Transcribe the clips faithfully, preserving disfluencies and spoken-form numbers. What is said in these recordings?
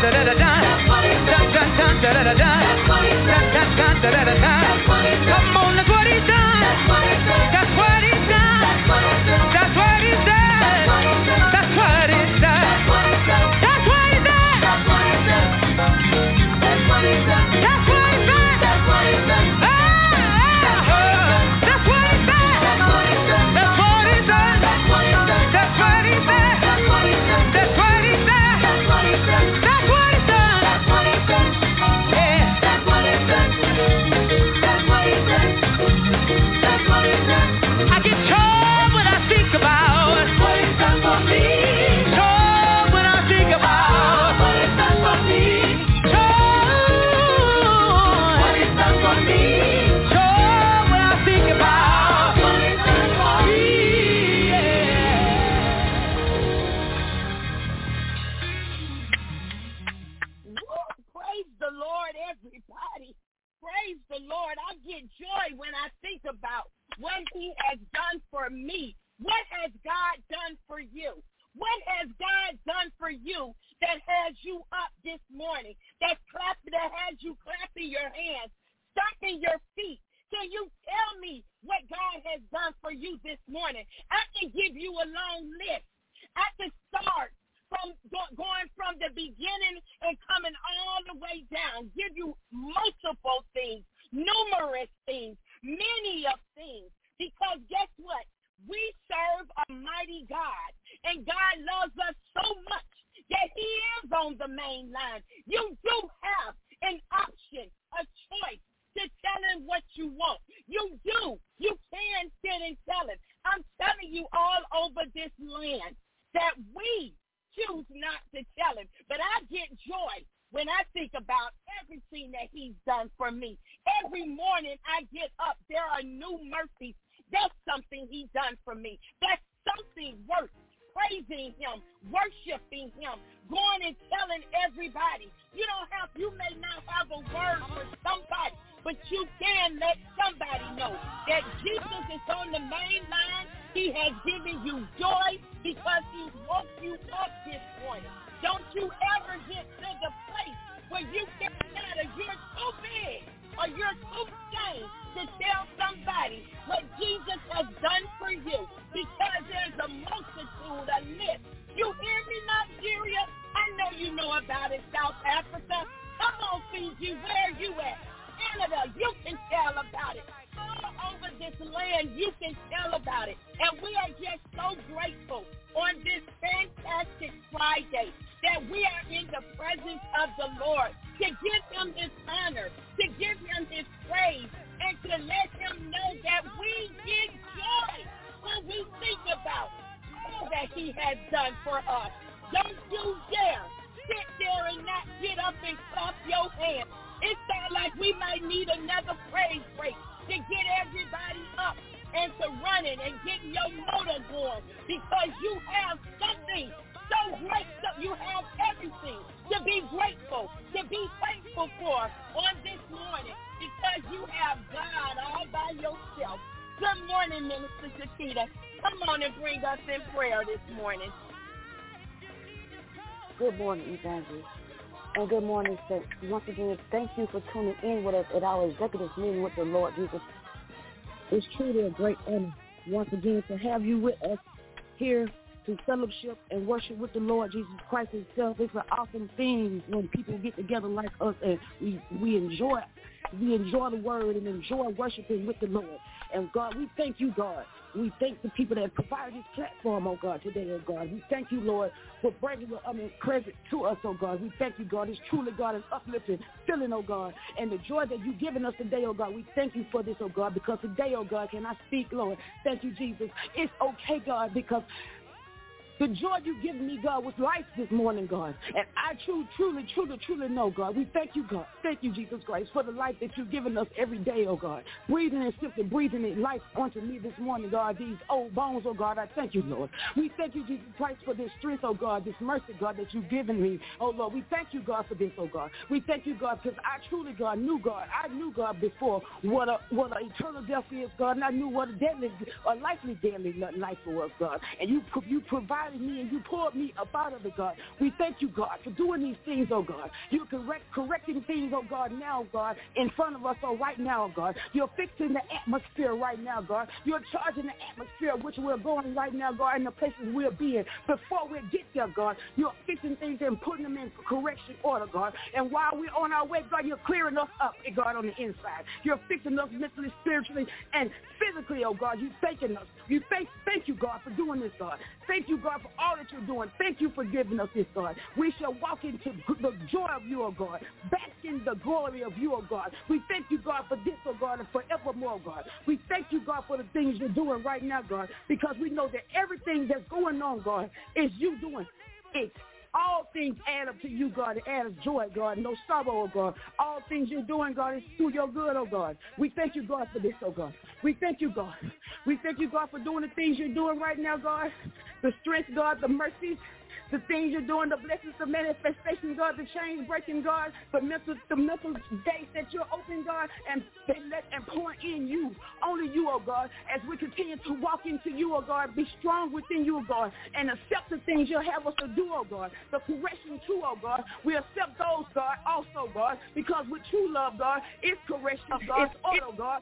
Good morning, Evangelist. And good morning, Saints. Once again, thank you for tuning in with us at our executive meeting with the Lord Jesus. It's truly a great honor, once again, to have you with us here to fellowship and worship with the Lord Jesus Christ himself. It's an awesome thing when people get together like us and we, we enjoy we enjoy the word and enjoy worshiping with the Lord. And God, we thank you, God. We thank the people that provided this platform, oh God, today, oh God. We thank you, Lord, for bringing your I mean, credit to us, oh God. We thank you, God. It's truly, God, an uplifting feeling, oh God. And the joy that you've given us today, oh God, we thank you for this, oh God, because today, oh God, can I speak, Lord? Thank you, Jesus. It's okay, God, because the joy you've given me, God, was life this morning, God. And I truly, truly, truly, truly know, God. We thank you, God. Thank you, Jesus Christ, for the life that you've given us every day, oh God. Breathing and simply breathing it life onto me this morning, God. These old bones, oh God, I thank you, Lord. We thank you, Jesus Christ, for this strength, oh God, this mercy, God, that you've given me. Oh, Lord, we thank you, God, for this, oh God. We thank you, God, because I truly, God, knew, God. I knew, God, before what a what an eternal death is, God, and I knew what a deadly, a likely deadly life was, God. And you, you provide guided me and you pulled me up out of it, God. We thank you, God, for doing these things, oh God. You're correct, correcting things, oh God, now, God, in front of us, oh right now, God. You're fixing the atmosphere right now, God. You're charging the atmosphere which we're going right now, God, in the places we'll be in. Before we get there, God, you're fixing things and putting them in correction order, God. And while we're on our way, God, you're clearing us up, God, on the inside. You're fixing us mentally, spiritually, and physically, oh God. You're thanking us. You thank, thank you, God, for doing this, God. Thank you, God, for all that you're doing. Thank you for giving us this, God. We shall walk into the joy of you, oh God. Bask in the glory of you, oh God. We thank you, God, for this, oh God, and forevermore, God. We thank you, God, for the things you're doing right now, God, because we know that everything that's going on, God, is you doing it. All things add up to you, God, and add us joy, God, no sorrow, oh God. All things you're doing, God, is to your good, oh God. We thank you, God, for this, oh God. We thank you, God. We thank you, God, for doing the things you're doing right now, God. The strength, God, the mercies, the things you're doing, the blessings, the manifestation, God, the change breaking, God, the mental, the mental gates that you're opening, God, and and let and pour in you, only you, oh God, as we continue to walk into you, oh God, be strong within you, oh God, and accept the things you'll have us to do, oh God, the correction too, oh God. We accept those, God, also, God, because with true love, God, it's correction, God, it's order, God.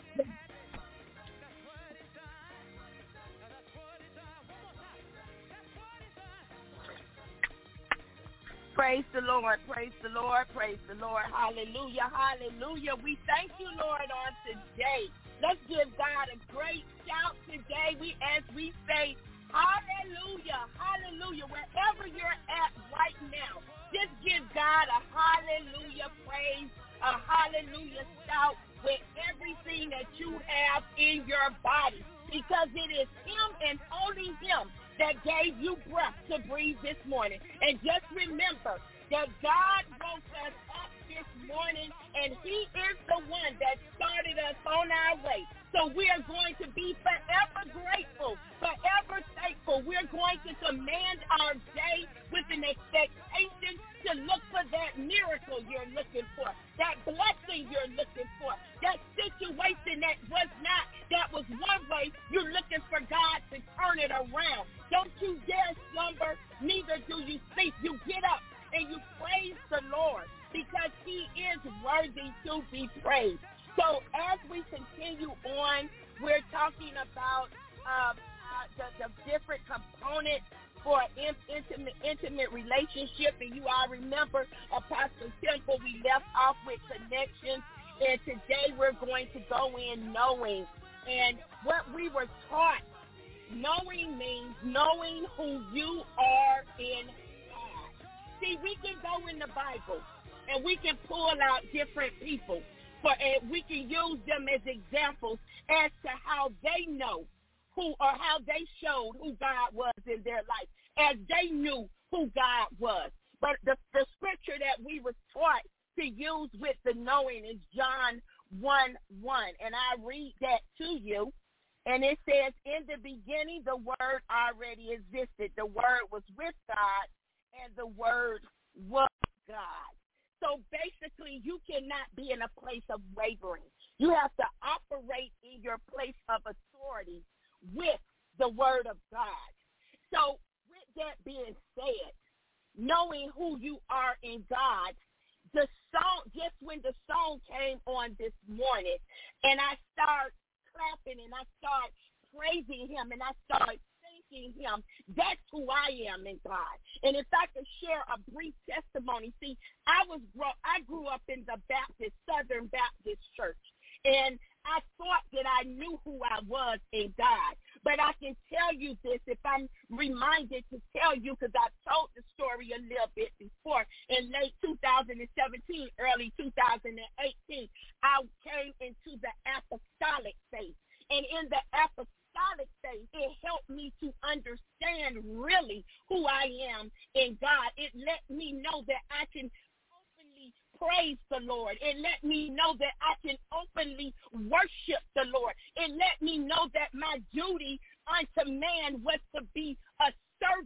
Praise the Lord, praise the Lord, praise the Lord. Hallelujah, hallelujah. We thank you, Lord, on today. Let's give God a great shout today. We, as we say, hallelujah, hallelujah. Wherever you're at right now, just give God a hallelujah praise, a hallelujah shout with everything that you have in your body, because it is him and only him that gave you breath to breathe this morning. And just remember that God woke us up this morning, and he is the one that started us on our way. So we are going to be forever grateful, forever thankful. We're going to command our day with an expectation to look for that miracle you're looking for, that blessing you're looking for, that situation that was not, that was one way, you're looking for God to turn it around. Don't you dare slumber, neither do you sleep. You get up and you praise the Lord, because he is worthy to be praised. So as we continue on, we're talking about uh, uh, the, the different components for in, intimate, intimate relationship. And you all remember Apostle Temple, we left off with connections. And today we're going to go in knowing. And what we were taught, knowing means knowing who you are in God. See, we can go in the Bible and we can pull out different people, for, and we can use them as examples as to how they know who, or how they showed who God was in their life, as they knew who God was. But the, the scripture that we were taught to use with the knowing is John one one, and I read that to you. And it says, in the beginning, the Word already existed. The Word was with God, and the Word was God. So basically, you cannot be in a place of wavering. You have to operate in your place of authority with the Word of God. So with that being said, knowing who you are in God, the song, just when the song came on this morning, and I start clapping and I start praising him and I start thanking him, that's who I am in God. And if I could share a brief testimony, see, I was I grew up in the Baptist, Southern Baptist church, and I thought that I knew who I was in God. But I can tell you this, if I'm reminded to tell you, because I've told the story a little bit before, in late two thousand seventeen, early two thousand eighteen, I came into the apostolic faith. And in the apostolic faith, it helped me to understand really who I am in God. It let me know that I can openly praise the Lord. It let me know that I can openly worship the Lord. It let me know that my duty unto man was to be a servant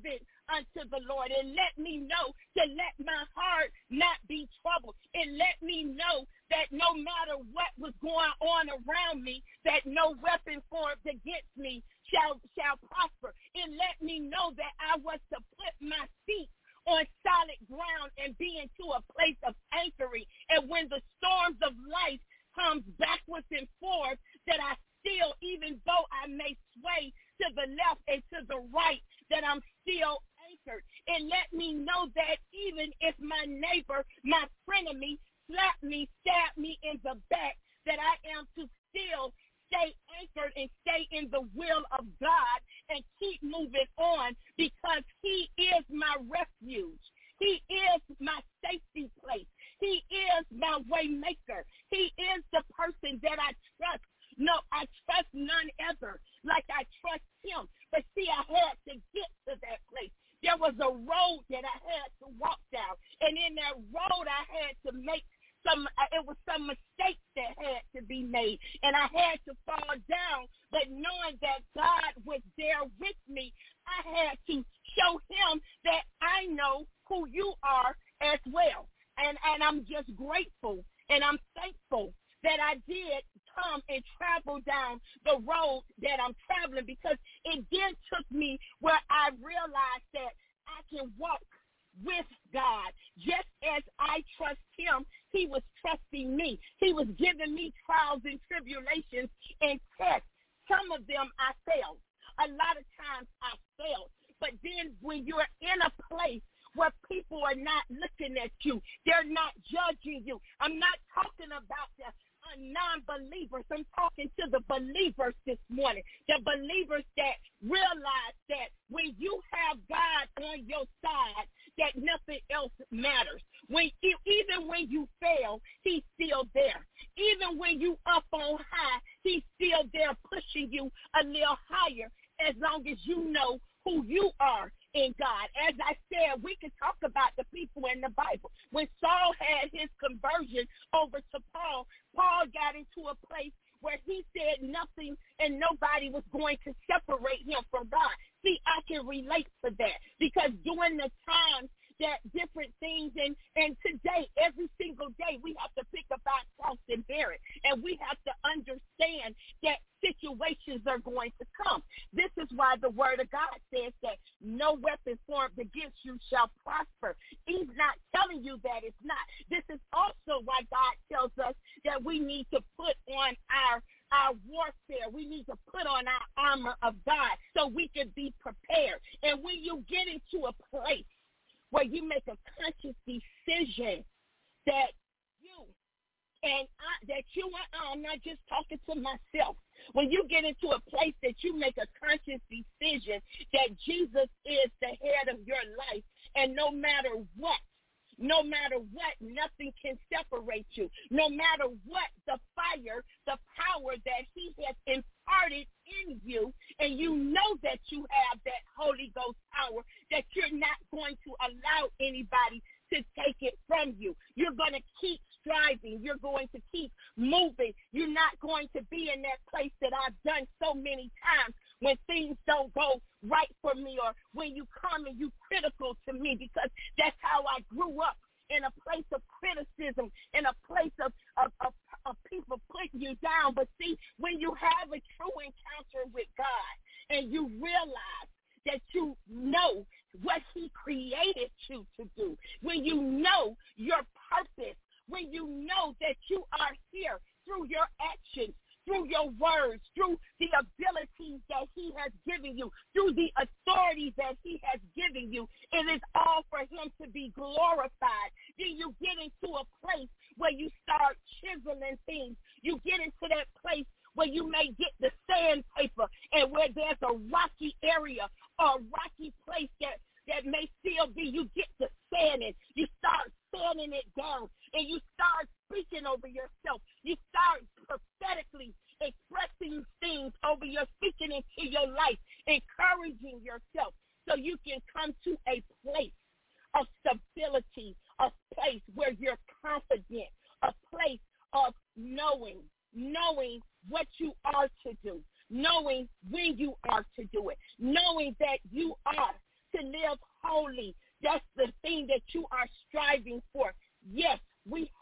unto the Lord, and let me know to let my heart not be troubled, and let me know that no matter what was going on around me, that no weapon formed against me shall shall prosper. And let me know that I was to put my feet on solid ground and be into a place of anchoring. And when the storms of life comes backwards and forth, that I still, even though I may sway to the left and to the right, that I'm still anchored. And let me know that even if my neighbor, my frenemy, slap me, stab me in the back, that I am to still stay anchored and stay in the will of God and keep moving on, because he is my refuge. He is my safety place. He is my way maker. He is the person that I trust. No, I trust none other like I trust him. But see, I had to get to that place. There was a road that I had to walk down. And in that road, I had to make some, it was some mistakes that had to be made. And I had to fall down. But knowing that God was there with me, I had to show him that I know who you are as well. And, and I'm just grateful and I'm thankful that I did come and travel down the road that I'm traveling, because it then took me where I realized that I can walk with God. Just as I trust him, he was trusting me. He was giving me trials and tribulations and tests. Some of them I failed. A lot of times I failed. But then when you're in a place where people are not looking at you, they're not judging you. I'm not talking about the non-believers. I'm talking to the believers this morning, the believers that realize that when you have God on your side, that nothing else matters. When you, even when you fail, he's still there. Even when you up on high, he's still there pushing you a little higher, as long as you know who you are in God. As I said, we can talk about the people in the Bible. When Saul had his conversion over to Paul, Paul got into a place where he said nothing and nobody was going to separate him from God. See, I can relate to that, because during the times that different things, and, and today, every single day, we have to pick up our cross and bear it. And we have to understand that situations are going to come. This is why the word of God says that no weapon formed against you shall prosper. He's not telling you that it's not. This is also why God tells us that we need to put on our our warfare. We need to put on our armor of God so we can be prepared. And when you get into a place where you make a conscious decision that you and I, that you and I, I'm not just talking to myself. When you get into a place that you make a conscious decision that Jesus is the head of your life, and no matter what, no matter what, nothing can separate you. No matter what, the fire, the power that he has imparted in you, and you know that you have that Holy Ghost power, that you're not going to allow anybody to take it from you. You're going to keep striving. You're going to keep moving. You're not going to be in that place that I've done so many times when things don't go right for me, or when you come and you critical to me, because that's how I grew up, in a place of criticism, in a place of, of, of, of people putting you down. But see, when you have a true encounter with God and you realize that you know what he created you to do, when you know your purpose, when you know that you are here through your actions, through your words, through the abilities that he has given you, through the authority that he has given you, it is all for him to be glorified. Then you get into a place where you start chiseling things. You get into that place where you may get the sandpaper, and where there's a rocky area or a rocky place that, that may still be, you get the sanding. You start sanding it down, and you start speaking over yourself. You start prophetically expressing things over your, speaking into your life, encouraging yourself, so you can come to a place of stability, a place where you're confident, a place of knowing, knowing what you are to do, knowing when you are to do it, knowing that you are to live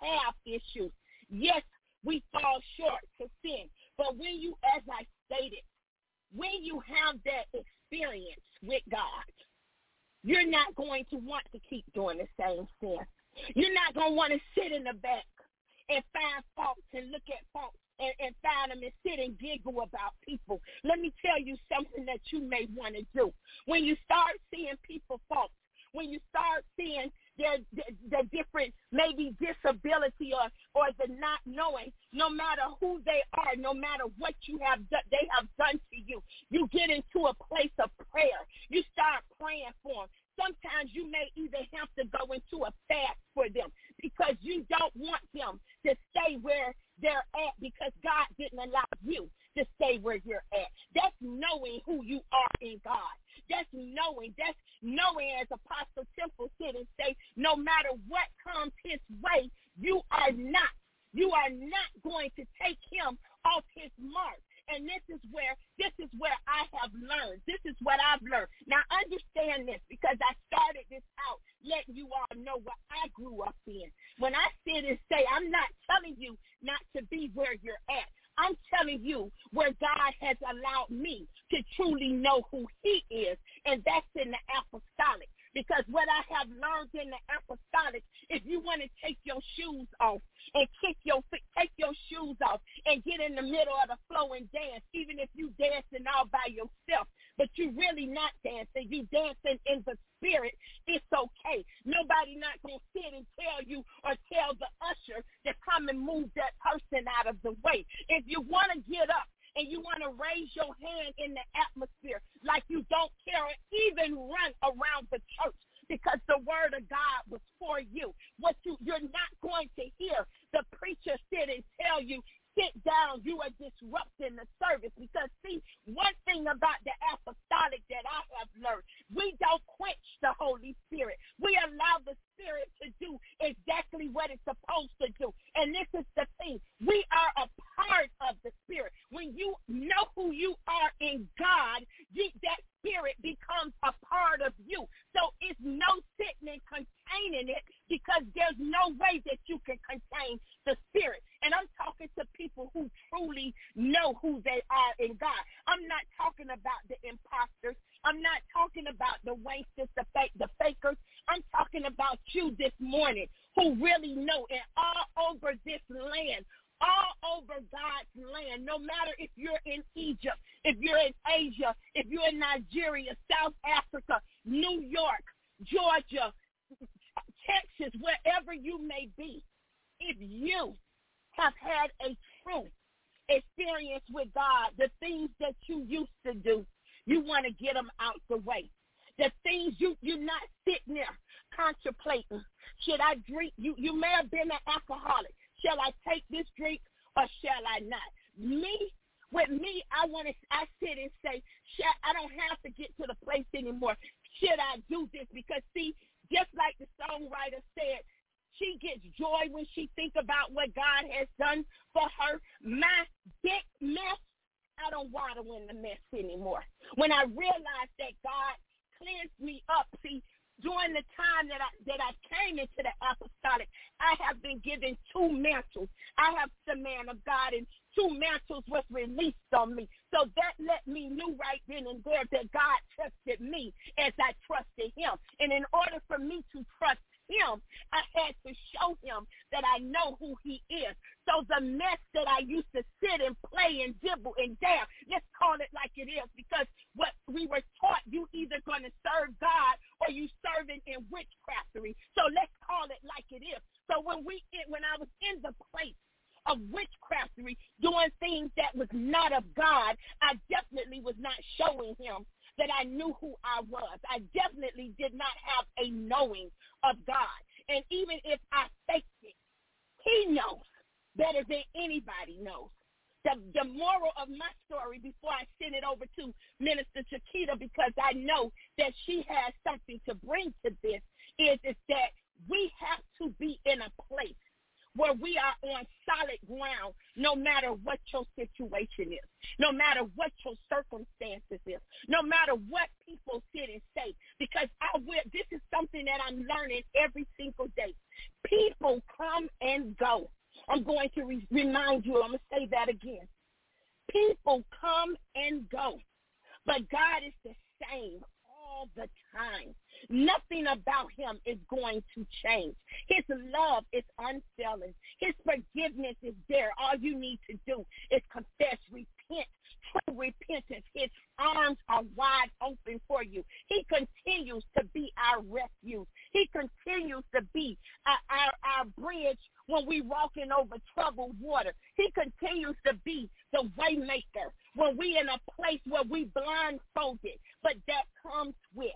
have issues. Yes, we fall short to sin. But when you, as I stated, when you have that experience with God, you're not going to want to keep doing the same sin. You're not going to want to sit in the back and find faults and look at faults and, and find them and sit and giggle about people. Let me tell you something that you may want to do. When you start seeing people faults, when you start seeing their, the, the different maybe disability or, or the not knowing, no matter who they are, no matter what you have done, they have done to you, you get into a place of prayer. You start praying for them. Sometimes you may even have to go into a fast for them because you don't want them to stay where they're at because God didn't allow you to stay where you're at. That's knowing who you are in God. That's knowing. That's knowing, as Apostle Temple said and say, no matter what comes his way, you are not. You are not going to take him off his mark. And this is where this is where I have learned. This is what I've learned. Now, understand this because I started this out letting you all know what I grew up in. When I sit and say, I'm not telling you not to be where you're at. I'm telling you where God has allowed me to truly know who he is, and that's in the apostolic. Because what I have learned in the apostolic, if you want to take your shoes off and kick your take your shoes off and get in the middle of the flow and dance, even if you dancing all by yourself, but you really not dancing, you dancing in the spirit, it's okay. Nobody not going to sit and tell you or tell the usher to come and move that person out of the way. If you want to get up and you want to raise your hand in the atmosphere like you don't care or even run around the church because the word of God was for you. What you, you're not going to hear the preacher sit and tell you, sit down, you are disrupting the service. Because, see, one thing about the apostolic that I have learned, we don't quench the Holy Spirit. We allow the Spirit to do exactly what it's supposed to do. And this is the thing. We are a part of the Spirit. When you know who you are in God, you, that Spirit becomes a part of you. So it's no sitting and containing it because there's no way that you can contain the Spirit. And I'm talking to people who truly know who they are in God. I'm not talking about the imposters. I'm not talking about the wasters, the fake, the fakers. I'm talking about you this morning who really know, and all over this land, all over God's land, no matter if you're in Egypt, if you're in Asia, if you're in Nigeria, South Africa, New York, Georgia, Texas, wherever you may be, if you have had a true experience with God, the things that you used to do, you want to get them out the way. The things you, you're not sitting there contemplating. Should I drink? You, you may have been an alcoholic. Shall I take this drink or shall I not? Me, with me, I want to, I sit and say, I don't have to get to the place anymore. Should I do this? Because, see, just like the songwriter said, she gets joy when she thinks about what God has done for her. My big mess, I don't waddle in the mess anymore. When I realize that God cleansed me up, see, during the time that I that I came into the apostolic, I have been given two mantles. I have the man of God, and two mantles was released on me. So that let me know right then and there that God trusted me as I trusted him. And in order for me to trust him, I had to show him that I know who he is. So the mess that I used to sit and play and dibble and dab, let's call it like it is, because what we were taught, you either going to serve God or you serving in witchcraftery. So let's call it like it is. So when we when I was in the place of witchcraftery, doing things that was not of God, I definitely was not showing him that I knew who I was. I definitely did not have a knowing of God. And even if I faked it, he knows better than anybody knows. The, the moral of my story, before I send it over to Minister Chiquita, because I know that she has something to bring to this, is, is that we have to be in a place where we are on solid ground no matter what your situation is, no matter what your circumstances is, no matter what people sit and say, because I will, this is something that I'm learning every single day. People come and go. I'm going to re- remind you, I'm going to say that again. People come and go, but God is the same all the time. Nothing about him is going to change. His love is unfailing. His forgiveness is there. All you need to do is confess, repent, true repentance. His arms are wide open for you. He continues to be our refuge. He continues to be our, our, our bridge when we walking over troubled water. He continues to be the way maker when we in a place where we blindfolded. But that comes with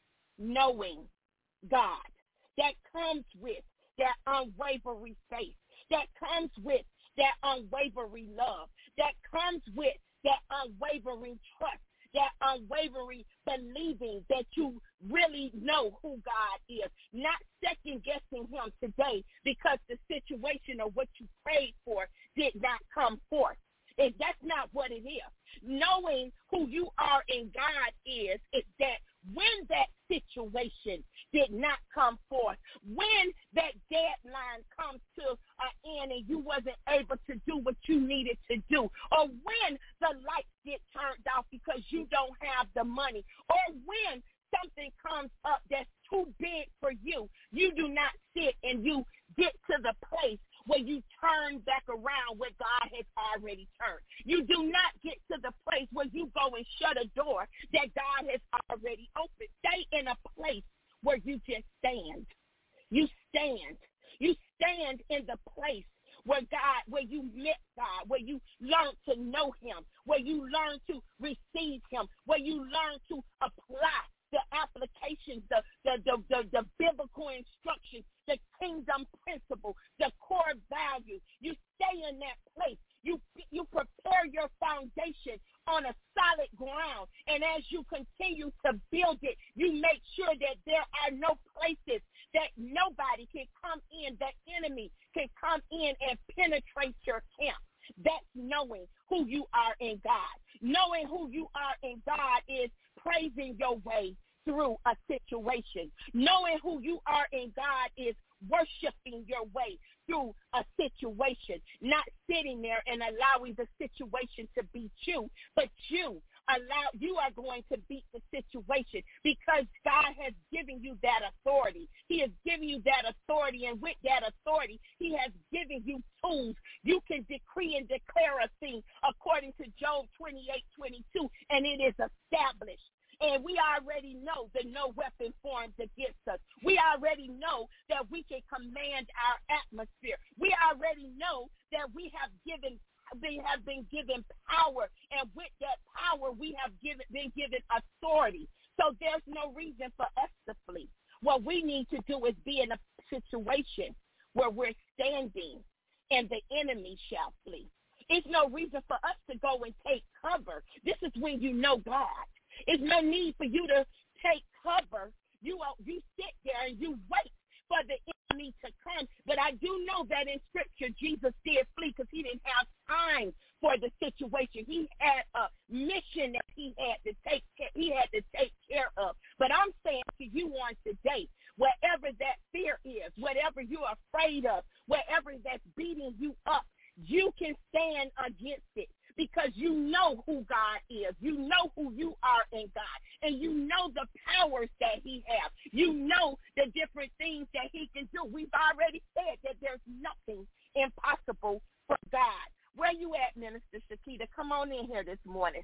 knowing God. That comes with that unwavering faith. That comes with that unwavering love. That comes with that unwavering trust. That unwavering believing that you really know who God is. Not second guessing him today because the situation or what you prayed for did not come forth. And that's not what it is. Knowing who you are in God is, is that when that situation did not come forth, when that deadline comes to an end and you wasn't able to do what you needed to do, or when the lights get turned off because you don't have the money, or when something comes up that's too big for you, you do not sit and you get to the place where you turn back around where God has already turned. You do not get to the place where you go and shut a door that God has already opened. Stay in a place where you just stand. You stand. You stand in the place where God, where you met God, where you learn to know him, where you learn to receive him, where you learn to apply the applications, the, the, the, the, the biblical instructions, the kingdom principle, the core value. You stay in that place. You, you prepare your foundation on a solid ground. And as you continue to build it, you make sure that there are no places that nobody can come in, that enemy can come in and penetrate your camp. That's knowing who you are in God. Knowing who you are in God is praising your way through a situation. Knowing who you are in God is worshiping your way through a situation. Not sitting there and allowing the situation to beat you, but you allow you are going to beat the situation because God has given you that authority. He has given you that authority, and with that authority, he has given you tools. You can decree and declare a thing according to Job twenty-eight twenty-two, and it is established. And we already know that no weapon formed against us. We already know that we can command our atmosphere. We already know that we have given we have been given power, and with that power we have given been given authority. So there's no reason for us to flee. What we need to do is be in a situation where we're standing and the enemy shall flee. It's no reason for us to go and take cover. This is when you know God. There's no need for you to take cover. You you sit there and you wait for the enemy to come. But I do know that in Scripture, Jesus did flee because he didn't have time for the situation. He had a mission that he had to take care, he had to take care of. But I'm saying to you on today, wherever that fear is, whatever you're afraid of, wherever that's beating you up, you can stand against it. Because you know who God is. You know who you are in God. And you know the powers that he has. You know the different things that he can do. We've already said that there's nothing impossible for God. Where you at, Minister Shakita? Come on in here this morning.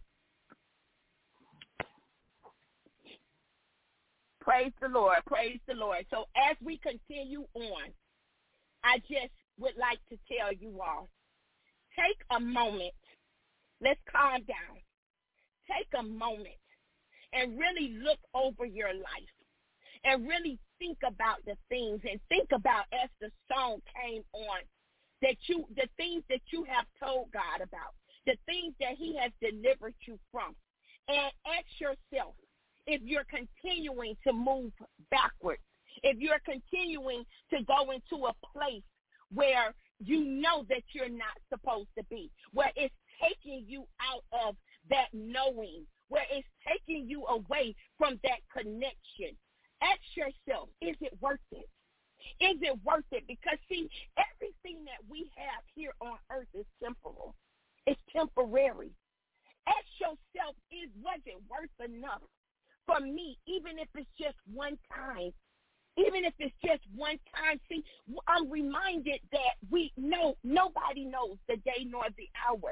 Praise the Lord. Praise the Lord. So as we continue on, I just would like to tell you all, take a moment. Let's calm down. Take a moment and really look over your life and really think about the things and think about as the song came on that you, the things that you have told God about, the things that he has delivered you from. And ask yourself if you're continuing to move backwards, if you're continuing to go into a place where you know that you're not supposed to be, where it's taking you out of that knowing, where it's taking you away from that connection. Ask yourself, is it worth it? Is it worth it? Because, see, everything that we have here on earth is temporal. It's temporary. Ask yourself, is was it worth enough for me, even if it's just one time? Even if it's just one time. See, I'm reminded that we know nobody knows the day nor the hour.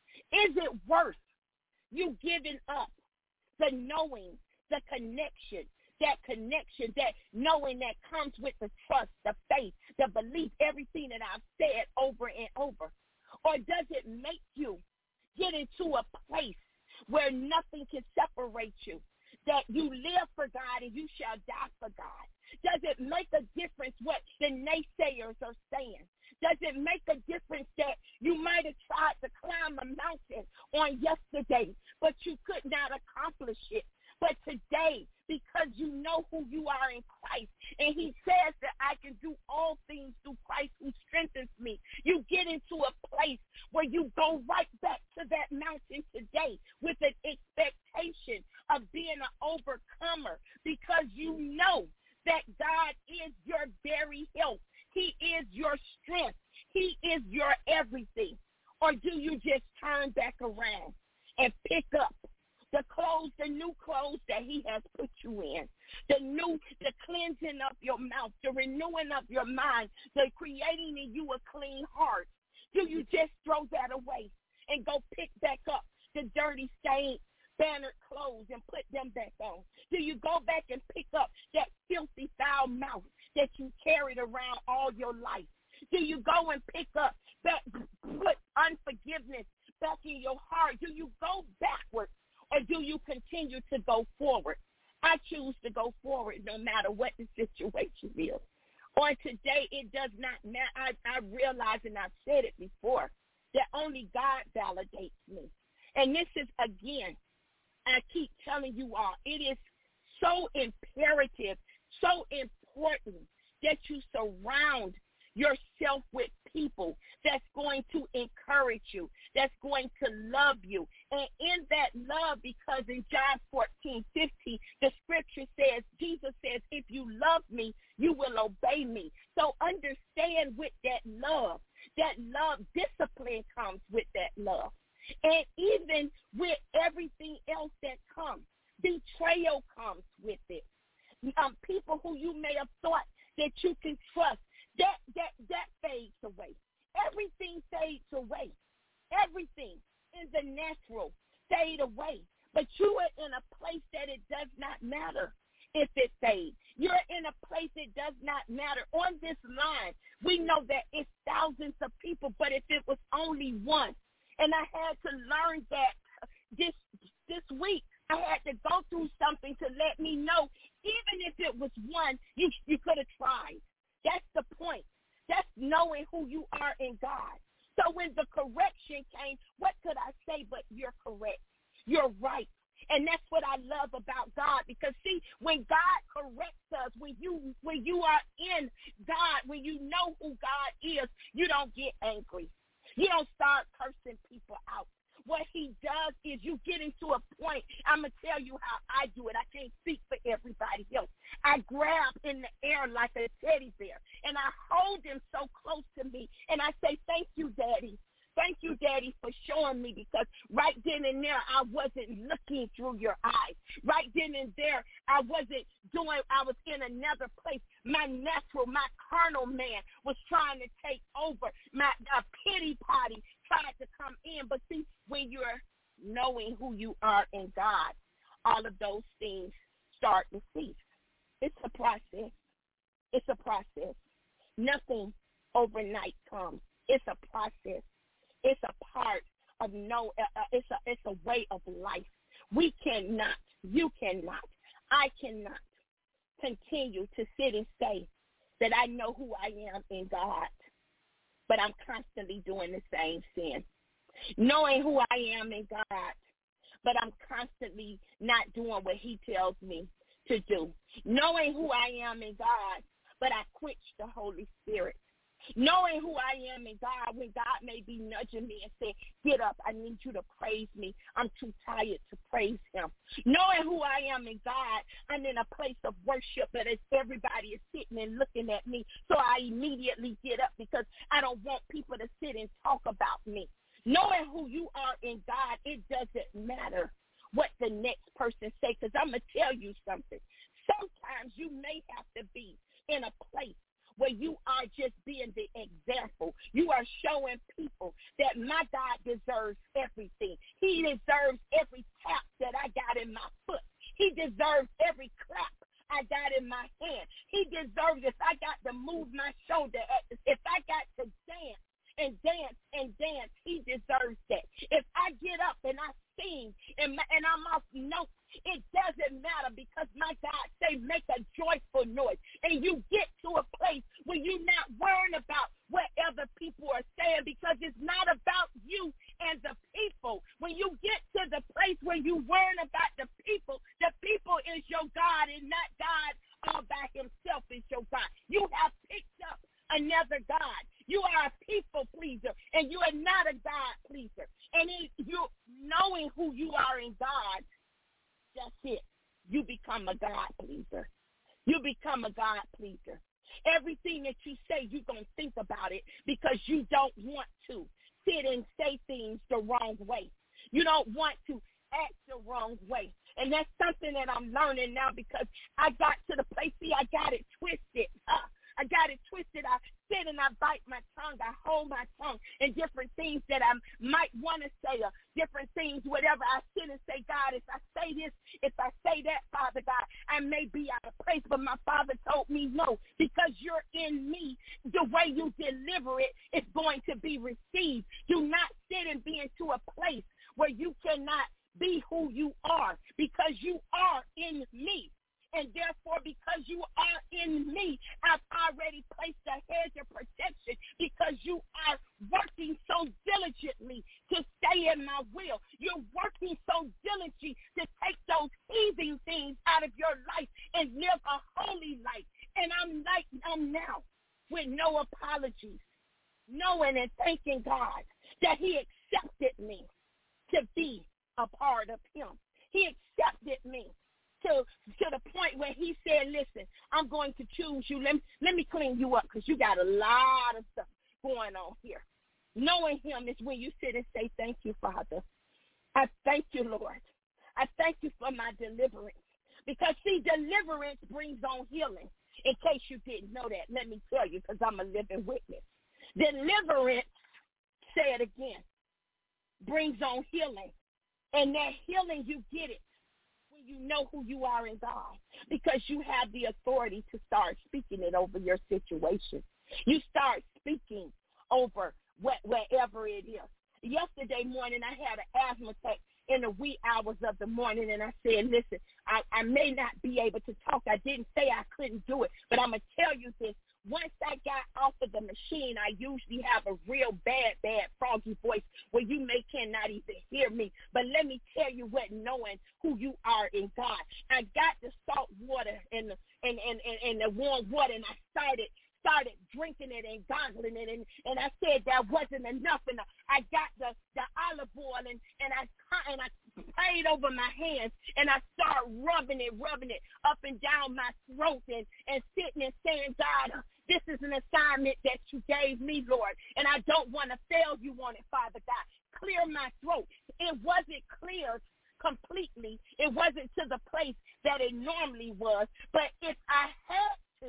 Is it worth you giving up the knowing, the connection, that connection, that knowing that comes with the trust, the faith, the belief, everything that I've said over and over? Or does it make you get into a place where nothing can separate you, that you live for God and you shall die for God? Does it make a difference what the naysayers are saying? Does it make a difference that you might have tried to climb a mountain on yesterday, but you could not accomplish it? But today, because you know who you are in Christ, and he says that I can do all things through Christ who strengthens me, you get into a place where you go right back to that mountain today with an expectation of being an overcomer, because you know that God is your very help. He is your strength. He is your everything. Or do you just turn back around and pick up the clothes, the new clothes that he has put you in, the new, the cleansing of your mouth, the renewing of your mind, the creating in you a clean heart? Do you just throw that away and go pick back up the dirty, stained, bannered clothes and put them back on? Do you go back and pick up that filthy, foul mouth that you carried around all your life? Do you go and pick up that, put unforgiveness back in your heart? Do you go backwards, or do you continue to go forward? I choose to go forward no matter what the situation is. On today, it does not matter. I, I realize, and I've said it before, that only God validates me. And this is, again, I keep telling you all, it is so imperative, so important that you surround yourself with people that's going to encourage you, that's going to love you. And in that love, because in John fourteen fifteen, the scripture says, Jesus says, if you love me, you will obey me. So understand with that love, that love, discipline comes with that love. And even with everything else that comes, betrayal comes with it. Um, people who you may have thought that you can trust, that that that fades away. Everything fades away. Everything in the natural fade away. But you are in a place that it does not matter if it fades. You're in a place it does not matter. On this line, we know that it's thousands of people, but if it was only one, and I had to learn that this this week, I had to go through something to let me know, even if it was one, you you could have tried. That's the point. That's knowing who you are in God. So when the correction came, what could I say but you're correct? You're right. And that's what I love about God, because, see, when God corrects us, when you when you are in God, when you know who God is, you don't get angry. You don't start cursing people out. What he does is you get into a point. I'm going to tell you how I do it. I can't speak for everybody else. I grab in the air like a teddy bear, and I hold him so close to me, and I say, thank you, Daddy. Thank you, Daddy, for showing me, because right then and there, I wasn't looking through your eyes. Right then and there, I wasn't doing, I was in another place. My natural, my carnal man was trying to take over. My uh, pity party tried to come in. But see, when you're knowing who you are in God, all of those things start to cease. It's a process. It's a process. Nothing overnight comes. It's a process. It's a part of no, uh, it's a it's a way of life. We cannot, you cannot, I cannot continue to sit and say that I know who I am in God, but I'm constantly doing the same sin. Knowing who I am in God, but I'm constantly not doing what he tells me to do. Knowing who I am in God, but I quench the Holy Spirit. Knowing who I am in God, when God may be nudging me and say, get up, I need you to praise me. I'm too tired to praise him. Knowing who I am in God, I'm in a place of worship, but as everybody is sitting and looking at me, so I immediately get up because I don't want people to sit and talk about me. Knowing who you are in God, it doesn't matter what the next person say, because I'm going to tell you something. Sometimes you may have to be in a place where you are just being the example. You are showing people that my God deserves everything. He deserves every tap that I got in my foot. He deserves every clap I got in my hand. He deserves, if I got to move my shoulder, if I got to dance and dance and dance, he deserves that. If I get up and I sing and, my, and I'm off note, it doesn't matter because my God say make a joyful noise. And you get to a place where you're not worrying about what other people are saying because it's not about you and the people. When you get to the place where you worrying about the people, the people is your God and not God all by himself is your God. You have picked up another God. You are a people pleaser, and you are not a God pleaser. And it, you knowing who you are in God, that's it. You become a God pleaser. You become a God pleaser. Everything that you say, you're going to think about it because you don't want to sit and say things the wrong way. You don't want to act the wrong way. And that's something that I'm learning now because I got to the place, see, I got it twisted. Uh, I got it twisted. I sit and I bite my tongue. I hold my tongue and different things that I might want to say or different things, whatever. I sit and say, God, if I say this, if I say that, Father God, I may be out of place. But my Father told me no, because you're in me. The way you deliver it is going to be received. Do not sit and be into a place where you cannot be who you are because you are in me. And therefore, because you are in me, I've already placed a hedge of protection because you are working so diligently to stay in my will. You're working so diligently to take those teasing things out of your life and live a holy life. And I'm like I'm now with no apologies, knowing and thanking God that he accepted me to be a part of him. He accepted me. To, to the point where he said, listen, I'm going to choose you. Let me, let me clean you up because you got a lot of stuff going on here. Knowing him is when you sit and say, thank you, Father. I thank you, Lord. I thank you for my deliverance. Because, see, deliverance brings on healing. In case you didn't know that, let me tell you because I'm a living witness. Deliverance, say it again, brings on healing. And that healing, you get it. You know who you are in God because you have the authority to start speaking it over your situation. You start speaking over what, wherever it is. Yesterday morning, I had an asthma attack in the wee hours of the morning, and I said, listen, I, I may not be able to talk. I didn't say I couldn't do it, but I'm going to tell you this. Once I got off of the machine, I usually have a real bad, bad froggy voice where you may cannot even hear me. But let me tell you what, knowing who you are in God. I got the salt water and the, and, and, and, and the warm water, and I started started drinking it and goggling it, and, and I said that wasn't enough, and I got the, the olive oil, and, and I and I prayed over my hands, and I started rubbing it, rubbing it up and down my throat, and, and sitting and saying, God, this is an assignment that you gave me, Lord, and I don't want to fail you on it, Father God. Clear my throat. It wasn't cleared completely. It wasn't to the place that it normally was, but if I had to,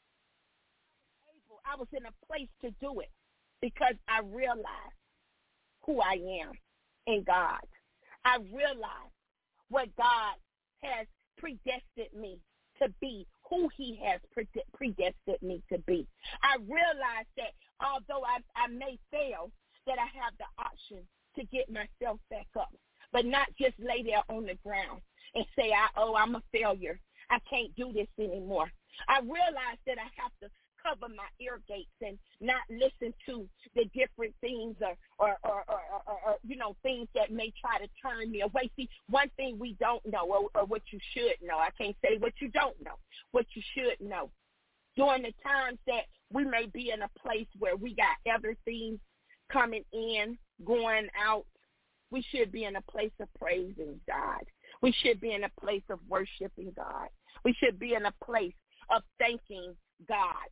I was in a place to do it because I realized who I am in God. I realized what God has predestined me to be, who he has predestined me to be. I realized that although I, I may fail, that I have the option to get myself back up, but not just lay there on the ground and say, I, oh, I'm a failure. I can't do this anymore. I realized that I have to cover my ear gates and not listen to the different things or or, or, or, or, or, you know, things that may try to turn me away. See, one thing we don't know or, or what you should know, I can't say what you don't know, what you should know. During the times that We may be in a place where we got everything coming in, going out. We should be in a place of praising God. We should be in a place of worshiping God. We should be in a place of thanking God.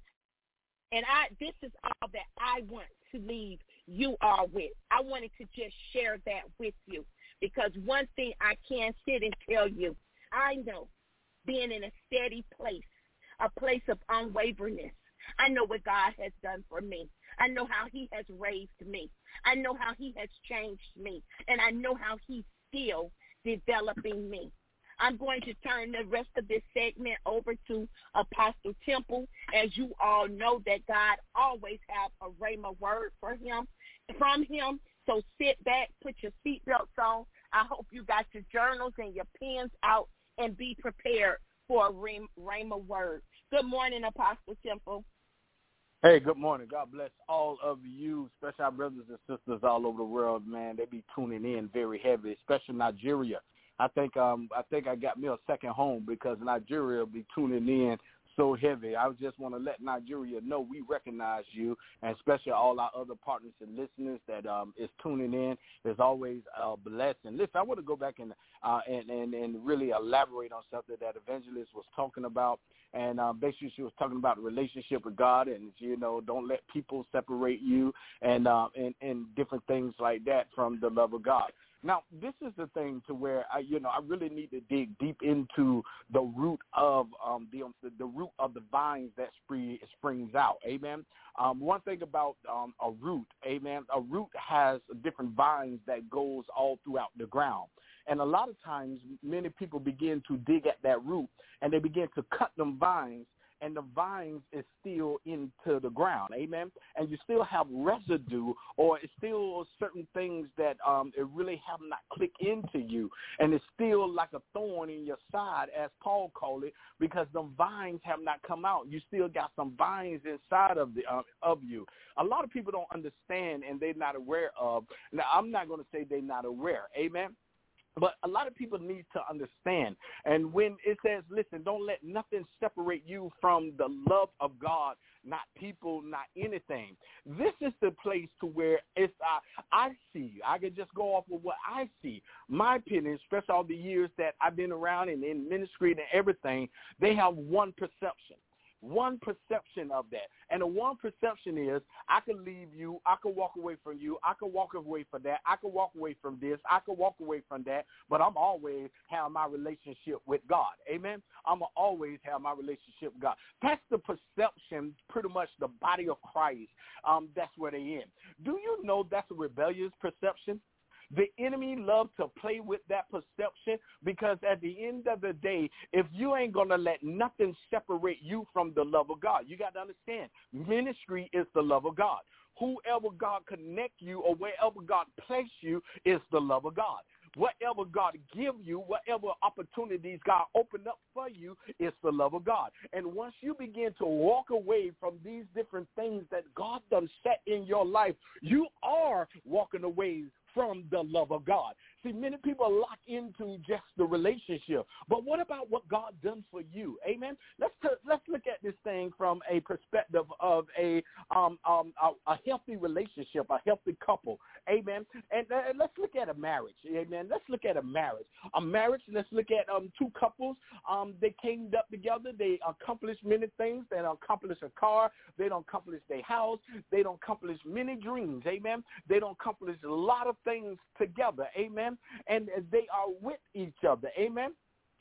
And I, this is all that I want to leave you all with. I wanted to just share that with you, because one thing I can sit and tell you, I know being in a steady place, a place of unwaveriness, I know what God has done for me. I know how he has raised me. I know how he has changed me. And I know how he's still developing me. I'm going to turn the rest of this segment over to Apostle Temple. As you all know that God always have a rhema word for him, from him. So sit back, put your seatbelts on. I hope you got your journals and your pens out and be prepared for a rhema word. Good morning, Apostle Temple. Hey, good morning. God bless all of you, especially our brothers and sisters all over the world, man. They be tuning in very heavy, especially Nigeria. I think um I think I got me a second home because Nigeria will be tuning in so heavy. I just want to let Nigeria know we recognize you, and especially all our other partners and listeners that um is tuning in. It's always a blessing. Listen, I want to go back and uh and, and, and really elaborate on something that Evangelist was talking about. And uh, basically she was talking about the relationship with God, and, you know, don't let people separate you and, uh, and, and different things like that from the love of God. Now, this is the thing to where, I, you know, I really need to dig deep into the root of um, the, the root of the vines that spree, springs out. Amen. Um, one thing about um, a root, amen, a root has different vines that goes all throughout the ground. And a lot of times, many people begin to dig at that root, and they begin to cut them vines, and the vines is still into the ground, amen? And you still have residue, or it's still certain things that um, it really have not clicked into you, and it's still like a thorn in your side, as Paul called it, because the vines have not come out. You still got some vines inside of the uh, of you. A lot of people don't understand, and they're not aware of. Now, I'm not going to say they're not aware, amen? But a lot of people need to understand. And when it says, listen, don't let nothing separate you from the love of God, not people, not anything. This is the place to where it's uh, I see. I can just go off of what I see. My opinion, especially all the years that I've been around and in ministry and everything, they have one perception. One perception of that. And the one perception is, I can leave you, I can walk away from you, I can walk away from that, I can walk away from this, I can walk away from that, but I'm always have my relationship with God. Amen? I'm going to always have my relationship with God. That's the perception, pretty much the body of Christ. Um, that's where they in. Do you know that's a rebellious perception? The enemy loves to play with that perception, because at the end of the day, if you ain't going to let nothing separate you from the love of God, you got to understand, ministry is the love of God. Whoever God connect you or wherever God place you is the love of God. Whatever God give you, whatever opportunities God open up for you, is the love of God. And once you begin to walk away from these different things that God done set in your life, you are walking away from the love of God. See, many people lock into just the relationship, but what about what God done for you? Amen. Let's t- let's look at this thing from a perspective of a um um a, a healthy relationship, a healthy couple. Amen. And uh, let's look at a marriage. Amen. Let's look at a marriage. A marriage. Let's look at um two couples. Um, they came up together. They accomplished many things. They don't accomplish a car. They don't accomplish their house. They don't accomplish many dreams. Amen. They don't accomplish a lot of things together. Amen. And they are with each other. Amen.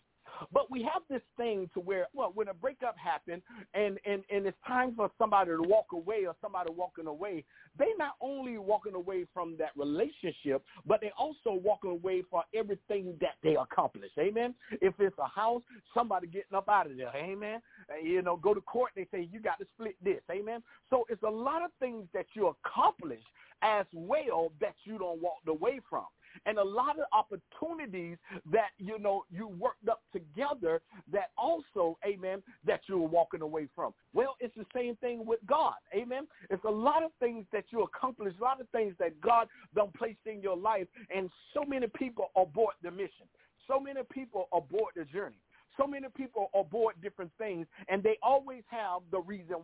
But we have this thing to where, well, when a breakup happened and, and, and it's time for somebody to walk away or somebody walking away, they not only walking away from that relationship, but they also walking away for everything that they accomplished. Amen. If it's a house, somebody getting up out of there. Amen. You know, go to court, they say you got to split this. Amen. So it's a lot of things that you accomplish as well that you don't walk away from. And a lot of opportunities that, you know, you worked up together that also, amen, that you're walking away from. Well, it's the same thing with God, amen. It's a lot of things that you accomplish, a lot of things that God done placed in your life, and so many people abort the mission. So many people abort the journey. So many people abort different things, and they always have the reason why.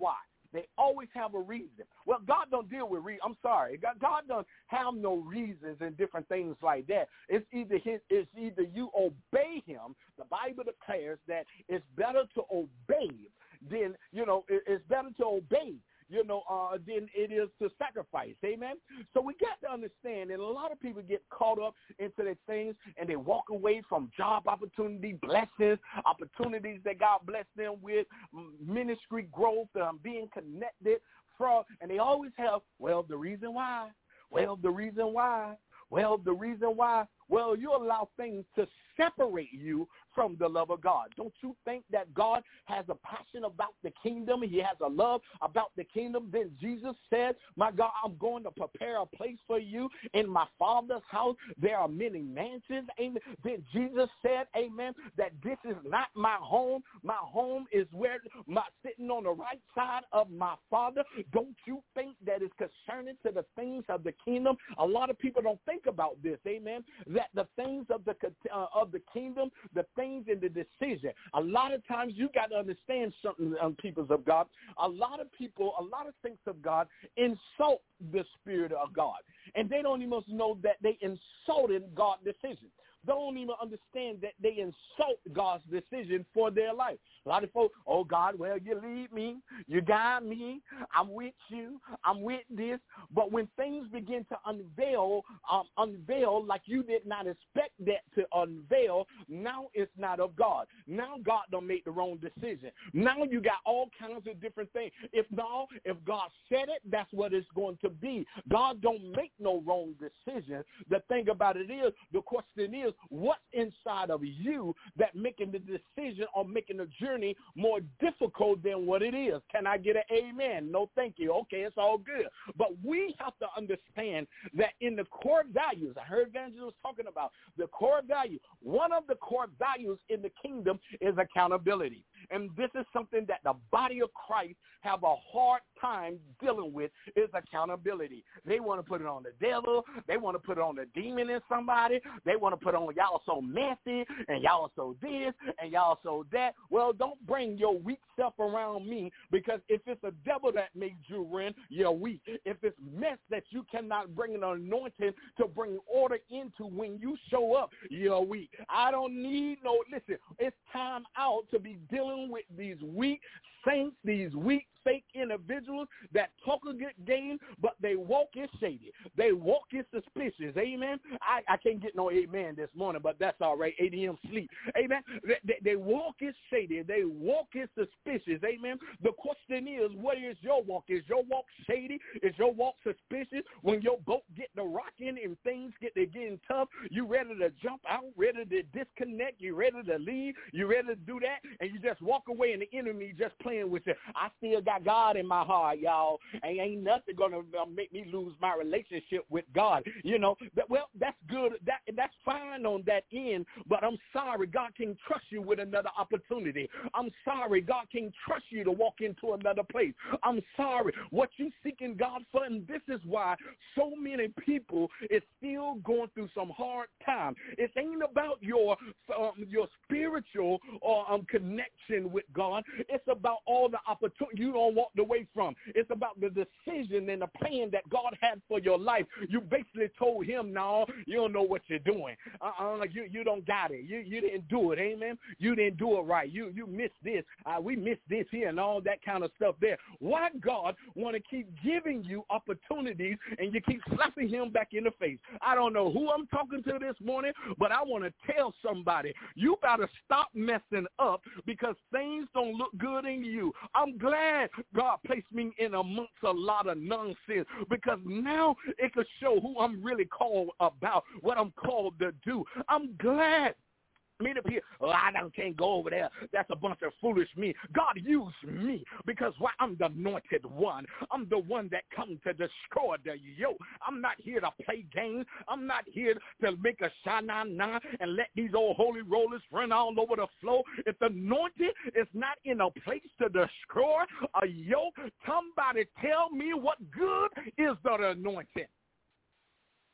They always have a reason. Well, God don't deal with reason. I'm sorry. God, God don't have no reasons and different things like that. It's either his, it's either you obey him. The Bible declares that it's better to obey than, you know, it, it's better to obey, you know, uh, than it is to sacrifice. Amen? So we got to understand that a lot of people get caught up into their things and they walk away from job opportunity, blessings, opportunities that God blessed them with, ministry growth, um, being connected from, and they always have, well, the reason why, well, the reason why, well, the reason why, well, you allow things to separate you from the love of God. Don't you think that God has a passion about the kingdom? He has a love about the kingdom. Then Jesus said, my God, I'm going to prepare a place for you in my Father's house. There are many mansions. Amen. Then Jesus said, amen, that this is not my home. My home is where my sitting on the right side of my Father. Don't you think that is concerning to the things of the kingdom? A lot of people don't think about this, amen, that the things of the uh, of the kingdom, the things in the decision. A lot of times you got to understand something, um, peoples of God. A lot of people, a lot of things of God insult the Spirit of God. And they don't even know that they insulted God's decision. They don't even understand that they insult God's decision for their life. A lot of folks, oh, God, well, you lead me, you guide me, I'm with you, I'm with this. But when things begin to unveil, um, unveil like you did not expect that to unveil, now it's not of God. Now God don't make the wrong decision. Now you got all kinds of different things. If now, if God said it, that's what it's going to be. God don't make no wrong decision. The thing about it is, the question is, what's inside of you that making the decision or making the journey more difficult than what it is? Can I get an amen? No, thank you. Okay, it's all good. But we have to understand that in the core values, I heard Evangelist talking about the core value. One of the core values in the kingdom is accountability. And this is something that the body of Christ have a hard time dealing with, is accountability. They want to put it on the devil. They want to put it on the demon in somebody. They want to put on y'all so messy and y'all so this and y'all so that. Well, don't bring your weak self around me, because if it's a devil that made you run, you're weak. If it's mess that you cannot bring an anointing to bring order into when you show up, you're weak. I don't need no, listen, it's time out to be dealing with these weak saints, these weak fake individuals that talk a good game, but they walk is shady. They walk is suspicious. Amen. I, I can't get no amen this morning, but that's all right. eight a.m. sleep. Amen. They, they, they walk is shady. They walk is suspicious. Amen. The question is, what is your walk? Is your walk shady? Is your walk suspicious? When your boat get to rocking and things get to getting tough, you ready to jump out, ready to disconnect, you ready to leave, you ready to do that, and you just walk away and the enemy just playing with you. I still got God in my heart, y'all, and ain't nothing going to make me lose my relationship with God. You know, that, well, that's good. That That's fine on that end, but I'm sorry, God can trust you with another opportunity. I'm sorry, God can trust you to walk into another place. I'm sorry, what you seeking God for, and this is why so many people is still going through some hard time. It ain't about your um, your spiritual or um, connection with God. It's about all the opportunity you don't walk away from. It's about the decision and the plan that God had for your life. You basically told him, no, you don't know what you're doing. Uh-uh, you, you don't got it. You you didn't do it, amen? You didn't do it right. You you missed this. Uh, we missed this here and all that kind of stuff there. Why God want to keep giving you opportunities and you keep slapping him back in the face? I don't know who I'm talking to this morning, but I want to tell somebody, you better stop messing up because things don't look good in you. I'm glad God placed me in amongst a lot of nonsense, because now it could show who I'm really called about, what I'm called to do. I'm glad. Me to be, oh, I don't, can't go over there. That's a bunch of foolish me. God used me because why? I'm the anointed one. I'm the one that comes to destroy the yoke. I'm not here to play games. I'm not here to make a sha-na-na and let these old holy rollers run all over the floor. If the anointed is not in a place to destroy a yoke, somebody tell me what good is the anointing.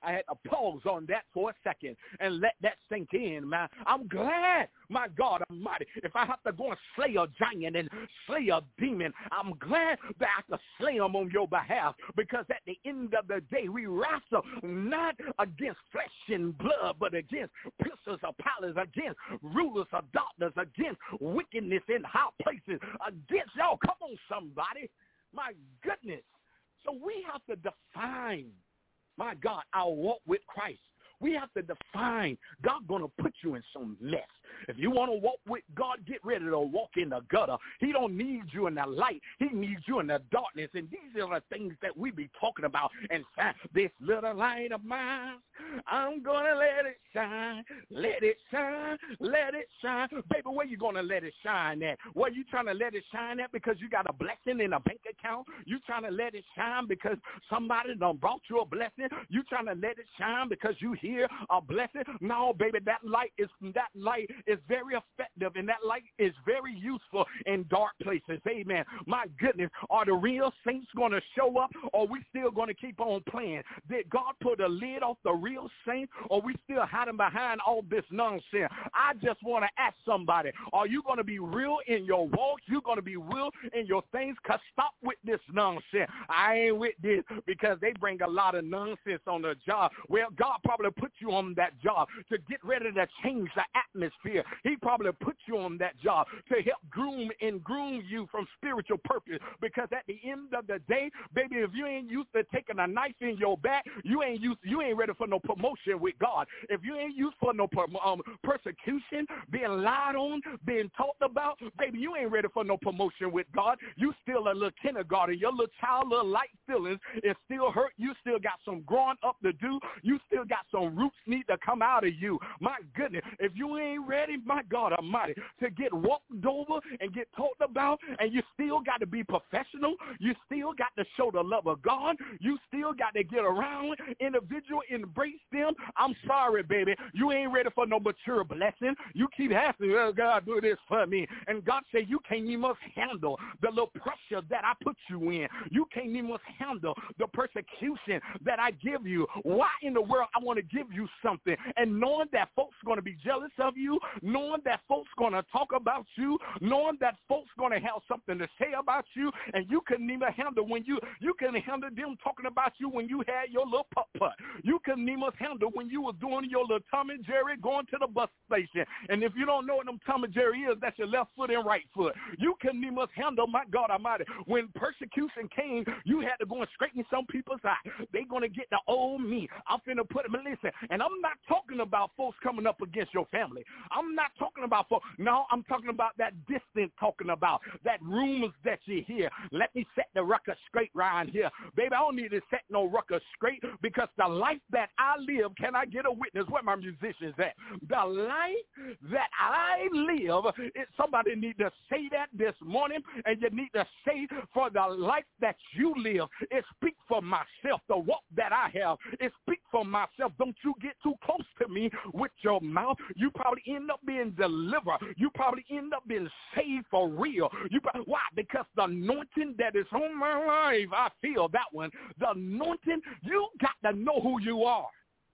I had to pause on that for a second and let that sink in, man. I'm glad, my God Almighty, if I have to go and slay a giant and slay a demon, I'm glad that I can slay them on your behalf, because at the end of the day, we wrestle not against flesh and blood, but against princes of powers, against rulers of darkness, against wickedness in high places, against y'all. Come on, somebody. My goodness. So we have to define, my God, our walk with Christ. We have to define, God's going to put you in some mess. If you want to walk with God, get ready to walk in the gutter. He don't need you in the light. He needs you in the darkness. And these are the things that we be talking about. And this little light of mine, I'm going to let it shine. Let it shine. Let it shine. Baby, where you going to let it shine at? Where you trying to let it shine at because you got a blessing in a bank account? You trying to let it shine because somebody done brought you a blessing? You trying to let it shine because you hear a blessing? No, baby, that light is that light is very effective, and that light is very useful in dark places. Amen. My goodness, are the real saints going to show up, or are we still going to keep on playing? Did God put a lid off the real saints, or are we still hiding behind all this nonsense? I just want to ask somebody, are you going to be real in your walk? You're going to be real in your things? Because stop with this nonsense. I ain't with this, because they bring a lot of nonsense on the job. Well, God probably put you on that job to get ready to change the atmosphere. He probably put you on that job to help groom and groom you from spiritual purpose, because at the end of the day, baby, if you ain't used to taking a knife in your back, you ain't used, you ain't ready for no promotion with God. If you ain't used for no um, persecution, being lied on, being talked about, baby, you ain't ready for no promotion with God. You still a little kindergarten. Your little child, little light feelings, it still hurt. You still got some growing up to do. You still got some roots need to come out of you. My goodness, if you ain't ready, my God Almighty, to get walked over and get talked about, and you still got to be professional, you still got to show the love of God, you still got to get around individual, embrace them. I'm sorry, baby, you ain't ready for no mature blessing. You keep asking, oh, God, do this for me. And God said, you can't even handle the little pressure that I put you in. You can't even handle the persecution that I give you. Why in the world I want to give you something, and knowing that folks are going to be jealous of you, knowing that folks going to talk about you, knowing that folks going to have something to say about you, and you couldn't even handle when you, you couldn't handle them talking about you when you had your little putt-putt. You couldn't even handle when you was doing your little Tom and Jerry going to the bus station. And if you don't know what them Tom and Jerry is, that's your left foot and right foot. You couldn't even handle, my God Almighty, when persecution came, you had to go and straighten some people's eye. They going to get the old me. I'm finna put them, listen, and I'm not talking about folks coming up against your family. I'm not talking about folks. No, I'm talking about that distant talking about, that rumors that you hear. Let me set the record straight right here. Baby, I don't need to set no record straight, because the life that I live, can I get a witness? Where my musicians at? The life that I live, it, somebody need to say that this morning, and you need to say, for the life that you live, it speaks for myself. The walk that I have, it speaks for myself. Don't you get too close to me with your mouth. You probably end up being delivered. You probably end up being saved for real. You probably, why? Because the anointing that is on my life, I feel that one. The anointing, you got to know who you are.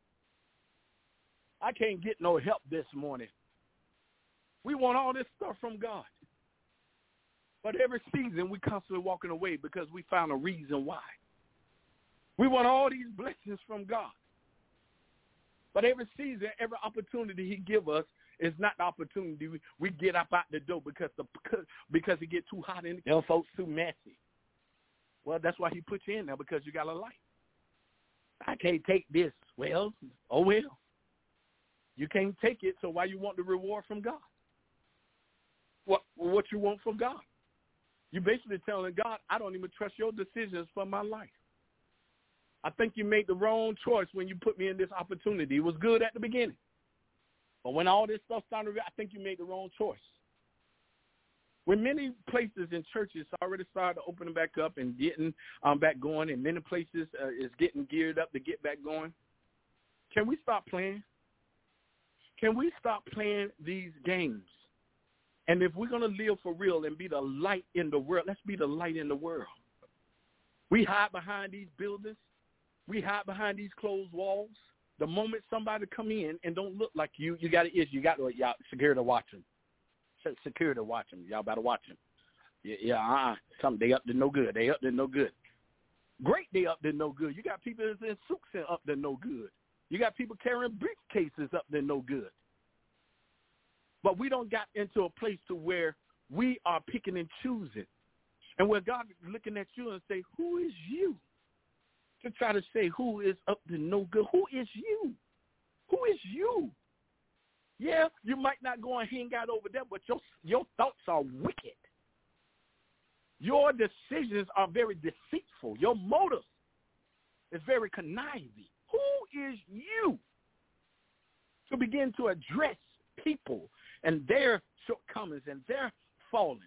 I can't get no help this morning. We want all this stuff from God. But every season, we constantly walking away because we found a reason why. We want all these blessings from God. But every season, every opportunity he give us is not the opportunity we, we get up out the door because the because it get too hot and them folks too messy. Well, that's why he put you in there, because you got a light. I can't take this. Well, oh well. You can't take it, so why you want the reward from God? What what you want from God? You basically telling God, I don't even trust your decisions for my life. I think you made the wrong choice when you put me in this opportunity. It was good at the beginning. But when all this stuff started, I think you made the wrong choice. When many places in churches already started opening back up and getting um, back going, and many places uh, is getting geared up to get back going, can we stop playing? Can we stop playing these games? And if we're going to live for real and be the light in the world, let's be the light in the world. We hide behind these buildings. We hide behind these closed walls. The moment somebody come in and don't look like you, you got an issue. You got to, y'all, security watch them. Security watch them. Y'all better watch them. Yeah, yeah uh-uh. Some, they up to no good. They up to no good. Great, they up to no good. You got people that's in suits and up to no good. You got people carrying briefcases up to no good. But we don't got into a place to where we are picking and choosing. And where God is looking at you and say, who is you? To try to say who is up to no good. Who is you? Who is you? Yeah, you might not go and hang out over there, but your your thoughts are wicked. Your decisions are very deceitful. Your motives is very conniving. Who is you to begin to address people and their shortcomings and their fallings?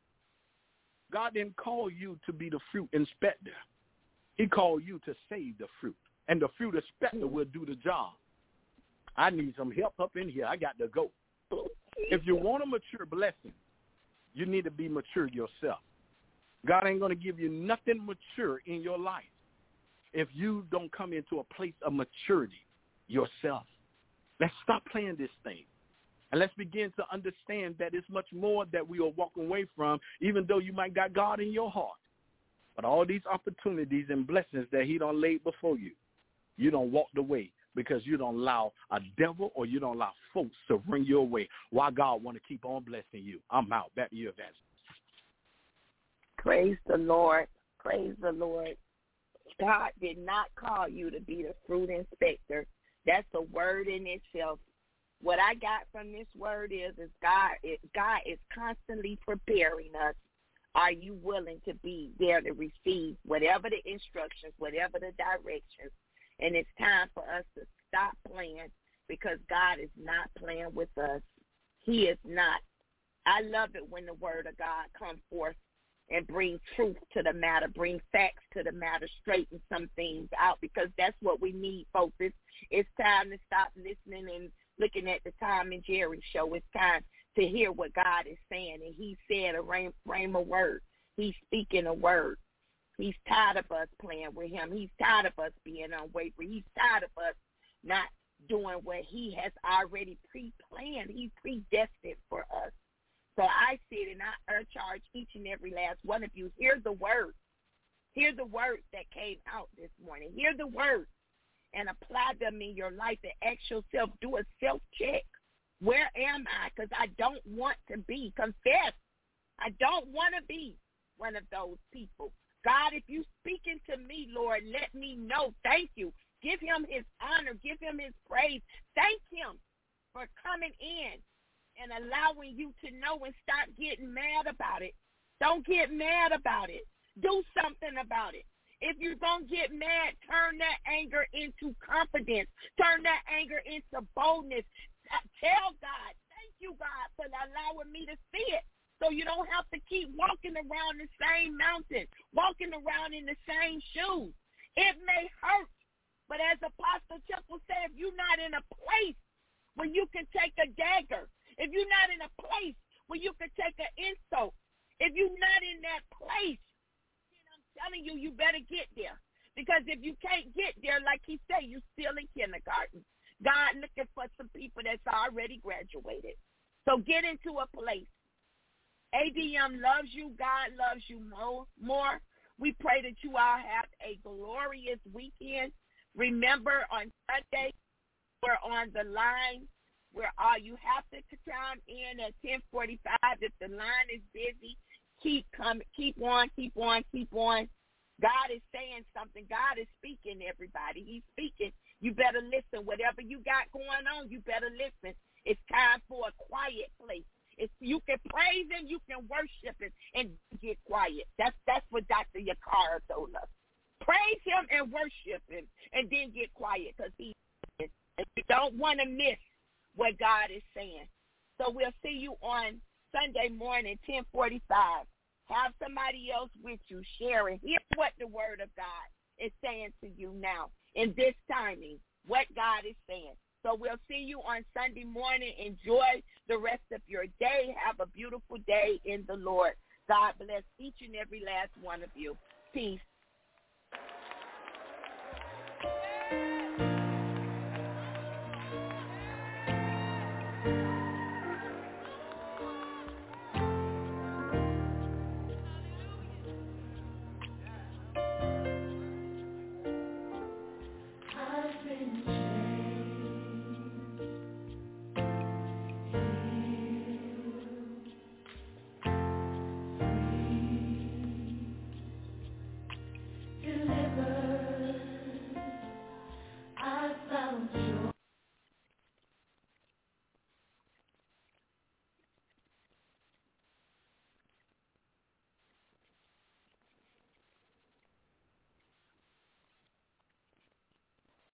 God didn't call you to be the fruit inspector. He called you to save the fruit, and the fruit inspector will do the job. I need some help up in here. I got to go. If you want a mature blessing, you need to be mature yourself. God ain't going to give you nothing mature in your life if you don't come into a place of maturity yourself. Let's stop playing this thing. And let's begin to understand that it's much more that we are walking away from, even though you might got God in your heart. But all these opportunities and blessings that he done laid before you, you don't walk away because you don't allow a devil or you don't allow folks to bring you away. Why God want to keep on blessing you? I'm out. Back to you, Evangelist. Praise the Lord. Praise the Lord. God did not call you to be the fruit inspector. That's a word in itself. What I got from this word is, is God, is God is constantly preparing us. Are you willing to be there to receive whatever the instructions, whatever the directions? And it's time for us to stop playing because God is not playing with us. He is not. I love it when the word of God comes forth and bring truth to the matter, bring facts to the matter, straighten some things out because that's what we need, folks. It's, it's time to stop listening and looking at the Tom and Jerry show. It's time to hear what God is saying. And he said a rhema word. He's speaking a word. He's tired of us playing with him. He's tired of us being unwavering. He's tired of us not doing what he has already pre-planned. He's predestined for us. So I said, and I urge charge each and every last one of you, hear the word. Hear the words that came out this morning. Hear the words and apply them in your life and ask yourself, do a self-check. Where am I? Because I don't want to be. Confess. I don't want to be one of those people. God, if you speaking to me, Lord, let me know. Thank you. Give him his honor. Give him his praise. Thank him for coming in and allowing you to know and stop getting mad about it. Don't get mad about it. Do something about it. If you're going to get mad, turn that anger into confidence. Turn that anger into boldness. Tell God, thank you, God, for allowing me to see it. So you don't have to keep walking around the same mountain, walking around in the same shoes. It may hurt, but as Apostle Temple said, if you're not in a place where you can take a dagger, if you're not in a place where you can take an insult, if you're not in that place, then I'm telling you, you better get there. Because if you can't get there, like he said, you're still in kindergarten. God looking for some people that's already graduated. So get into a place. A D M loves you. God loves you more. more. We pray that you all have a glorious weekend. Remember, on Sunday, we're on the line where all you have to chime in at ten forty-five. If the line is busy, keep coming, keep on, keep on, keep on. God is saying something. God is speaking, everybody. He's speaking. You better listen. Whatever you got going on, you better listen. It's time for a quiet place. It's, you can praise him, you can worship him, and get quiet. That's that's what Doctor Yakara told us. Praise him and worship him, and then get quiet, because he and you don't want to miss what God is saying. So we'll see you on Sunday morning, ten forty-five. Have somebody else with you sharing. Hear what the word of God is saying to you now in this timing, what God is saying. So we'll see you on Sunday morning. Enjoy the rest of your day. Have a beautiful day in the Lord. God bless each and every last one of you. Peace.